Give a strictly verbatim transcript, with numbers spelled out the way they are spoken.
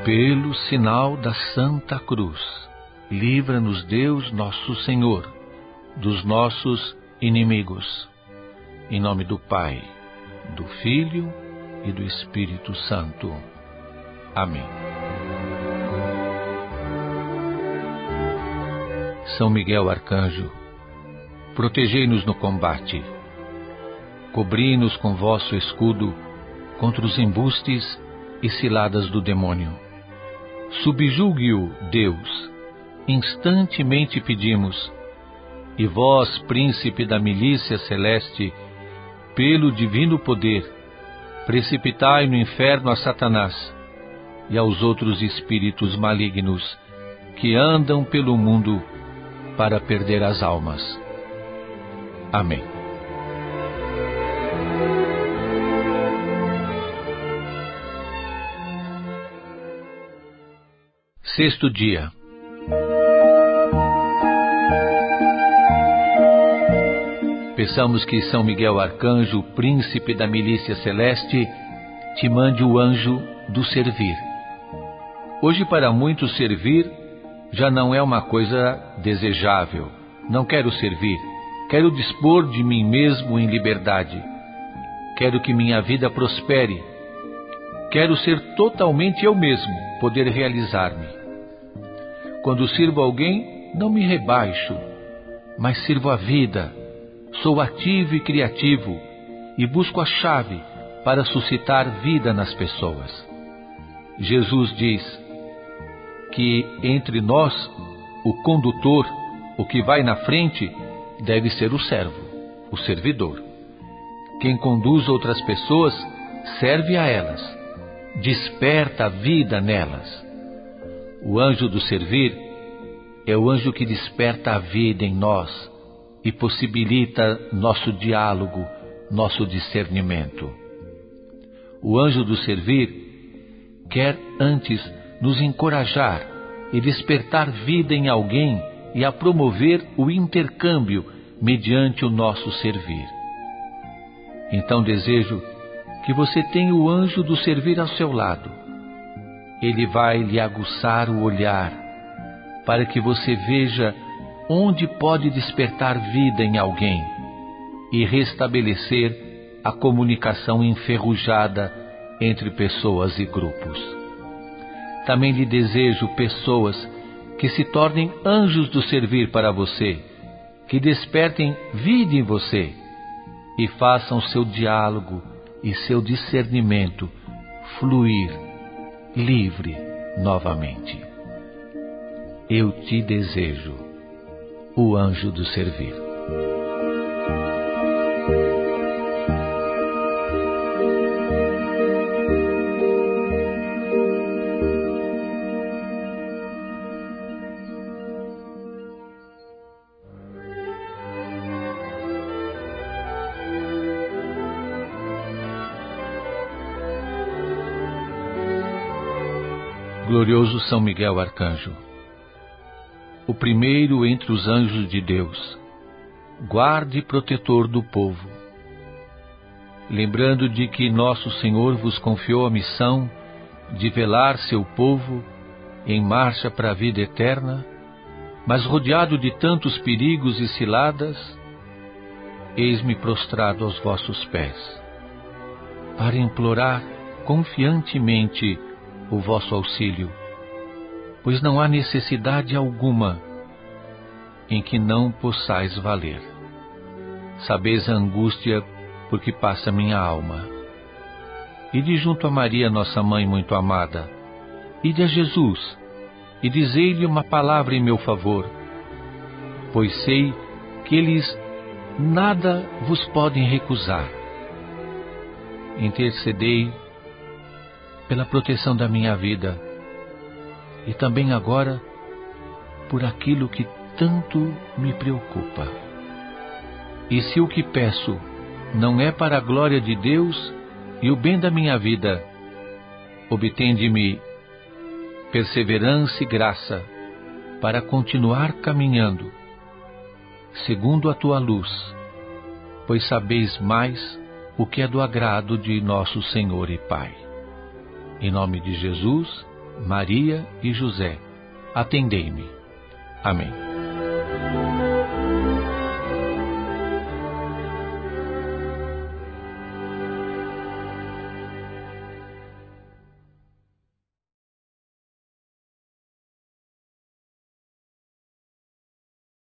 Pelo sinal da Santa Cruz, livra-nos Deus nosso Senhor dos nossos inimigos. Em nome do Pai, do Filho e do Espírito Santo. Amém. São Miguel Arcanjo, protegei-nos no combate. Cobri-nos com vosso escudo contra os embustes e ciladas do demônio. Subjugue-o, Deus, instantemente pedimos, e vós, príncipe da milícia celeste, pelo divino poder, precipitai no inferno a Satanás e aos outros espíritos malignos que andam pelo mundo para perder as almas. Amém. Sexto dia. Peçamos que São Miguel Arcanjo, príncipe da milícia celeste, te mande o anjo do servir. Hoje, para muitos, servir já não é uma coisa desejável. Não quero servir, quero dispor de mim mesmo em liberdade. Quero que minha vida prospere. Quero ser totalmente eu mesmo, poder realizar-me. Quando sirvo alguém, não me rebaixo, mas sirvo a vida. Sou ativo e criativo e busco a chave para suscitar vida nas pessoas. Jesus diz que entre nós, o condutor, o que vai na frente, deve ser o servo, o servidor. Quem conduz outras pessoas serve a elas, desperta a vida nelas. O anjo do servir é o anjo que desperta a vida em nós e possibilita nosso diálogo, nosso discernimento. O anjo do servir quer antes nos encorajar e despertar vida em alguém e a promover o intercâmbio mediante o nosso servir. Então desejo que você tenha o anjo do servir ao seu lado. Ele vai lhe aguçar o olhar para que você veja onde pode despertar vida em alguém e restabelecer a comunicação enferrujada entre pessoas e grupos. Também lhe desejo pessoas que se tornem anjos do servir para você, que despertem vida em você e façam seu diálogo e seu discernimento fluir livre novamente. Eu te desejo o anjo do servir. Glorioso São Miguel Arcanjo, o primeiro entre os anjos de Deus, guarde e protetor do povo. Lembrando de que nosso Senhor vos confiou a missão de velar seu povo em marcha para a vida eterna, mas rodeado de tantos perigos e ciladas, eis-me prostrado aos vossos pés, para implorar confiantemente o vosso auxílio, pois não há necessidade alguma em que não possais valer. Sabeis a angústia por que passa minha alma. Ide junto a Maria, nossa mãe muito amada, ide a Jesus, e dizei-lhe uma palavra em meu favor, pois sei que eles nada vos podem recusar. Intercedei pela proteção da minha vida, e também agora por aquilo que tanto me preocupa. E se o que peço não é para a glória de Deus e o bem da minha vida, obtende-me perseverança e graça para continuar caminhando segundo a tua luz, pois sabeis mais o que é do agrado de nosso Senhor e Pai. Em nome de Jesus, Maria e José, atendei-me. Amém.